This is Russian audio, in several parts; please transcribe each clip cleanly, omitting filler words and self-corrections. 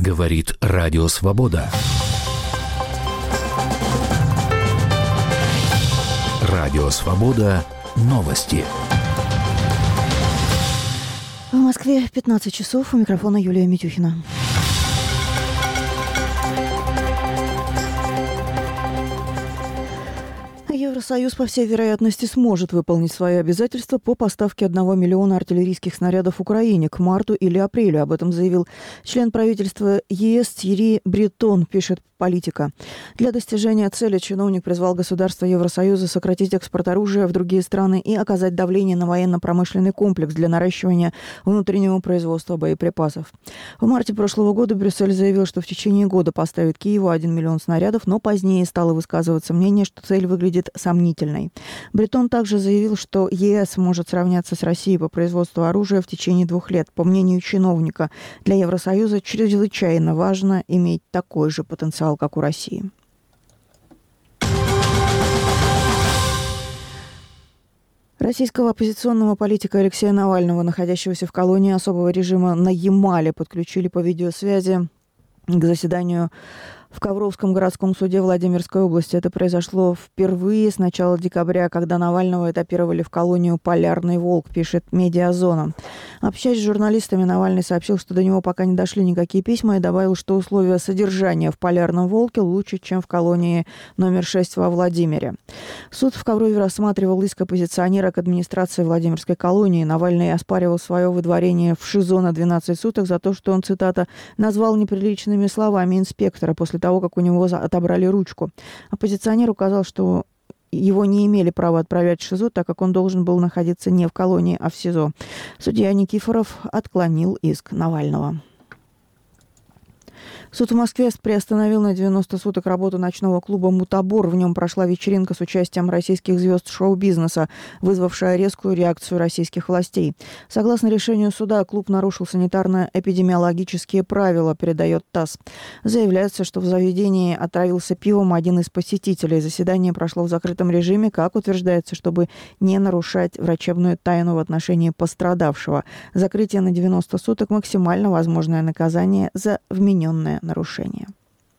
Говорит Радио Свобода. Радио Свобода. Новости. В Москве 15 часов. У микрофона Юлия Митюхина. Евросоюз, по всей вероятности, сможет выполнить свои обязательства по поставке 1 миллиона артиллерийских снарядов Украине к марту или апрелю. Об этом заявил член правительства ЕС Тьерри Бретон, пишет «Политика». Для достижения цели чиновник призвал государства Евросоюза сократить экспорт оружия в другие страны и оказать давление на военно-промышленный комплекс для наращивания внутреннего производства боеприпасов. В марте прошлого года Брюссель заявил, что в течение года поставит Киеву 1 миллион снарядов, но позднее стало высказываться мнение, что цель выглядит сомнительной. Бретон также заявил, что ЕС может сравняться с Россией по производству оружия в течение 2 лет. По мнению чиновника, для Евросоюза чрезвычайно важно иметь такой же потенциал, как у России. Российского оппозиционного политика Алексея Навального, находящегося в колонии особого режима на Ямале, подключили по видеосвязи к заседанию в Ковровском городском суде Владимирской области. Это произошло впервые с начала декабря, когда Навального этапировали в колонию «Полярный волк», пишет «Медиазона». Общаясь с журналистами, Навальный сообщил, что до него пока не дошли никакие письма, и добавил, что условия содержания в «Полярном волке» лучше, чем в колонии номер 6 во Владимире. Суд в Коврове рассматривал иск оппозиционера к администрации Владимирской колонии. Навальный оспаривал свое выдворение в ШИЗО на 12 суток за то, что он, цитата, «назвал неприличными словами инспектора» после того, как у него отобрали ручку. Оппозиционер указал, что его не имели права отправлять в ШИЗО, так как он должен был находиться не в колонии, а в СИЗО. Судья Никифоров отклонил иск Навального. Суд в Москве приостановил на 90 суток работу ночного клуба «Мутабор». В нем прошла вечеринка с участием российских звезд шоу-бизнеса, вызвавшая резкую реакцию российских властей. Согласно решению суда, клуб нарушил санитарно-эпидемиологические правила, передает ТАСС. Заявляется, что в заведении отравился пивом один из посетителей. Заседание прошло в закрытом режиме, как утверждается, чтобы не нарушать врачебную тайну в отношении пострадавшего. Закрытие на 90 суток – максимально возможное наказание за вмененное нарушение.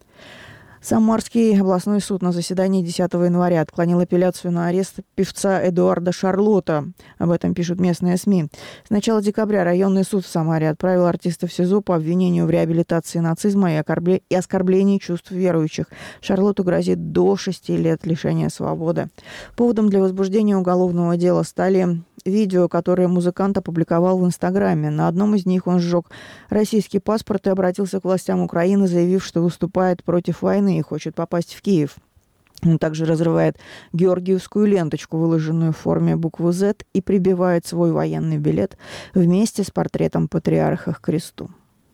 Самарский областной суд на заседании 10 января отклонил апелляцию на арест певца Эдуарда Шарлота. Об этом пишут местные СМИ. С начала декабря районный суд в Самаре отправил артиста в СИЗО по обвинению в реабилитации нацизма и оскорблении чувств верующих. Шарлоту грозит до 6 лет лишения свободы. Поводом для возбуждения уголовного дела стали видео, которые музыкант опубликовал в Инстаграме. На одном из них он сжег российский паспорт и обратился к властям Украины, заявив, что выступает против войны и хочет попасть в Киев. Он также разрывает георгиевскую ленточку, выложенную в форме буквы «З», и прибивает свой военный билет вместе с портретом патриарха к кресту.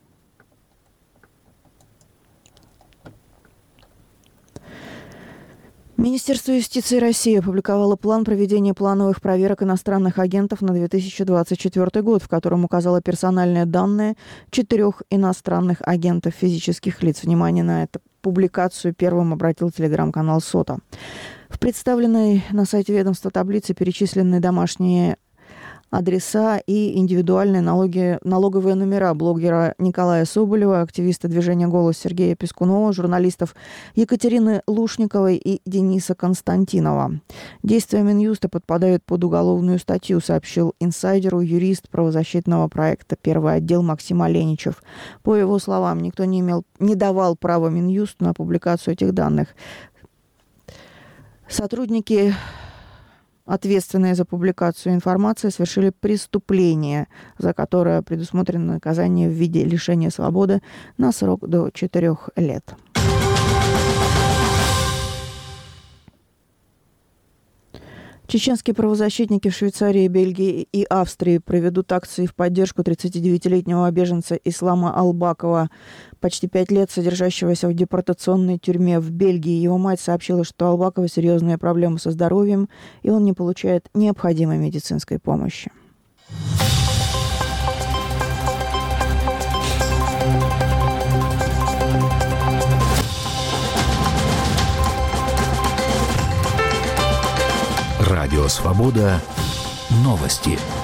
Министерство юстиции России опубликовало план проведения плановых проверок иностранных агентов на 2024 год, в котором указало персональные данные 4 иностранных агентов физических лиц. Внимание на эту публикацию первым обратил телеграм-канал «Сота». В представленной на сайте ведомства таблице перечислены домашние адреса и индивидуальные налоговые номера блогера Николая Соболева, активиста движения «Голос» Сергея Пискунова, журналистов Екатерины Лушниковой и Дениса Константинова. Действия Минюста подпадают под уголовную статью, сообщил инсайдеру юрист правозащитного проекта «Первый отдел» Максим Оленичев. По его словам, никто не давал права Минюсту на публикацию этих данных. Сотрудники, ответственные за публикацию информации, совершили преступление, за которое предусмотрено наказание в виде лишения свободы на срок до 4 лет. Чеченские правозащитники в Швейцарии, Бельгии и Австрии проведут акции в поддержку 39-летнего беженца Ислама Албакова, почти 5 лет содержащегося в депортационной тюрьме в Бельгии. Его мать сообщила, что у Албакова серьезные проблемы со здоровьем, и он не получает необходимой медицинской помощи. Радио Свобода. Новости.